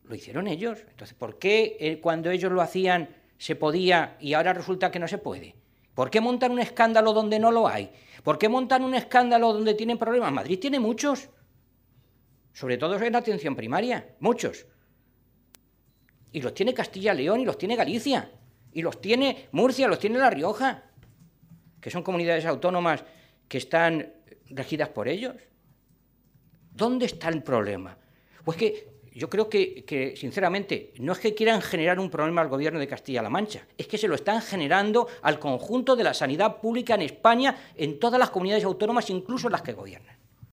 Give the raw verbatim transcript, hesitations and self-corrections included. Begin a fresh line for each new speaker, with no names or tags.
Lo hicieron ellos. Entonces, ¿por qué eh, cuando ellos lo hacían se podía y ahora resulta que no se puede? ¿Por qué montan un escándalo donde no lo hay? ¿Por qué montan un escándalo donde tienen problemas? Madrid tiene muchos, sobre todo en la atención primaria, muchos. Y los tiene Castilla y León y los tiene Galicia, y los tiene Murcia, los tiene La Rioja, que son comunidades autónomas que están regidas por ellos. ¿Dónde está el problema? Pues que yo creo que, que, sinceramente, no es que quieran generar un problema al gobierno de Castilla-La Mancha, es que se lo están generando al conjunto de la sanidad pública en España, en todas las comunidades autónomas, incluso las que gobiernan.